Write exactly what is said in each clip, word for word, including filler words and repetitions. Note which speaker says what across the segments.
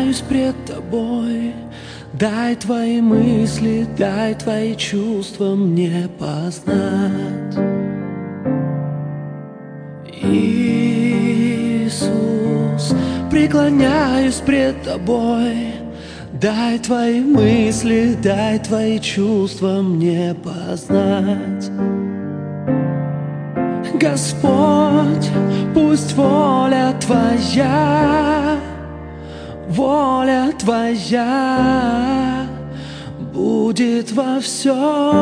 Speaker 1: преклоняюсь пред Тобой. Дай Твои мысли, дай Твои чувства мне познать. Иисус, преклоняюсь пред Тобой. Дай Твои мысли, дай Твои чувства мне познать. Господь, пусть воля Твоя, воля Твоя будет во всем.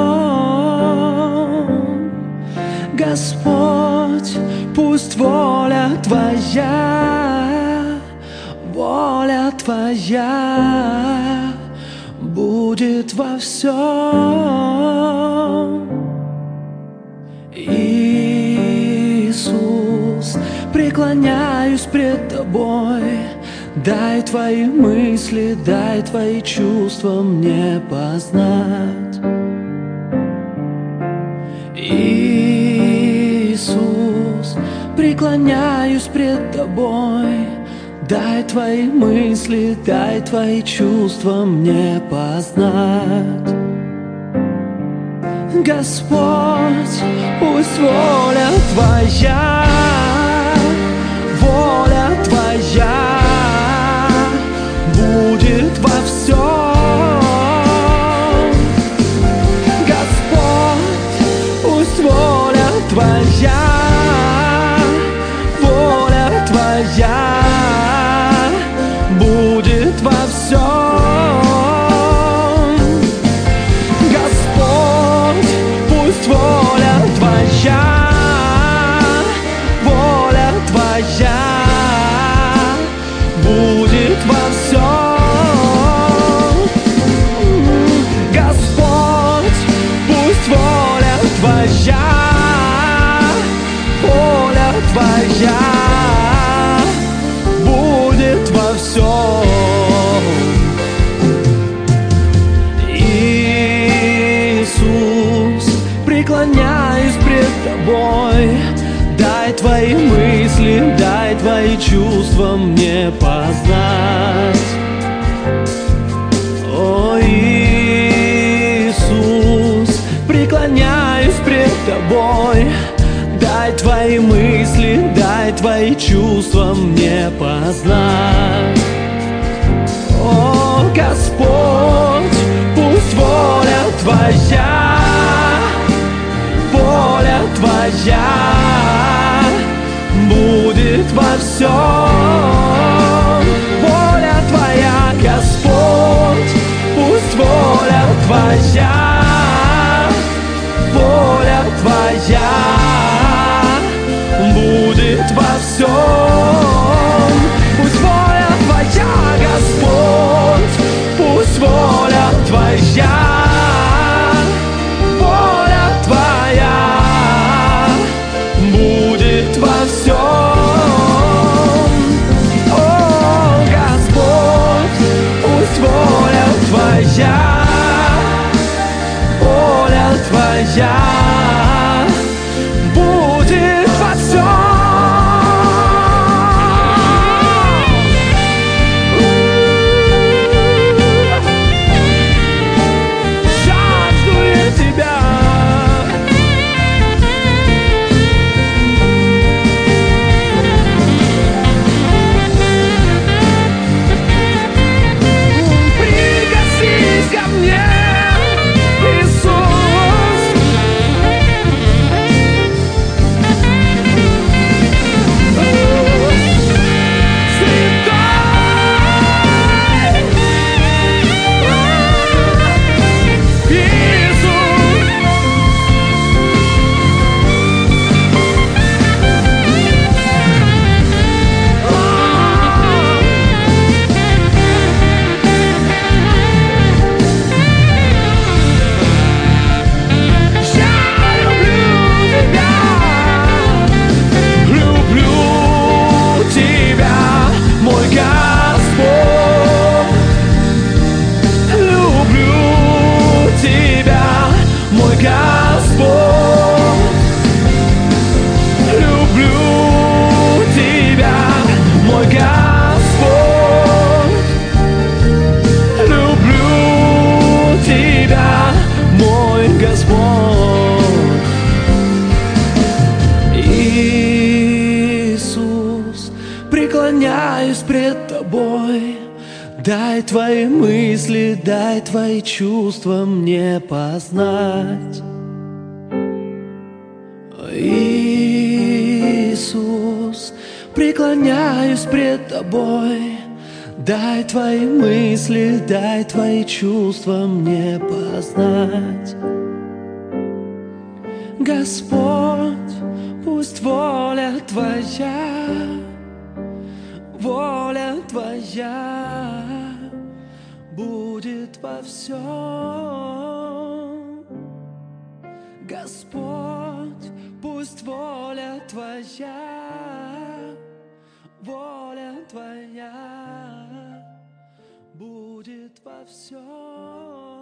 Speaker 1: Господь, пусть воля Твоя, воля Твоя будет во всем. Иисус, преклоняюсь пред Тобой. Дай Твои мысли, дай Твои чувства мне познать. Иисус, преклоняюсь пред Тобой. Дай Твои мысли, дай Твои чувства мне познать. Господь, пусть воля Твоя, воля Твоя будет во всем. Господь, пусть воля Твоя, воля Твоя будет во всем. Господь, пусть воля Твоя, воля Твоя будет во всем. Господь, пусть воля Твоя, воля Твоя будет во всем. Иисус, преклоняюсь пред Тобой. Дай Твои мысли, дай Твои чувства мне познать. О, Иисус, преклоняюсь пред Тобой. Дай Твои мысли, дай Твои чувства мне познать. О, Господь, пусть воля Твоя, воля Твоя будет во всем. Воля Твоя, Господь, пусть воля Твоя, воля Твоя будет во всем. Пусть воля Твоя, Дай Твои мысли, дай Твои чувства мне познать. Иисус, преклоняюсь пред Тобой. Дай Твои мысли, дай Твои чувства мне познать. Господь, пусть воля Твоя, воля Твоя будет во всем. Господь, пусть воля Твоя, воля Твоя будет во всем.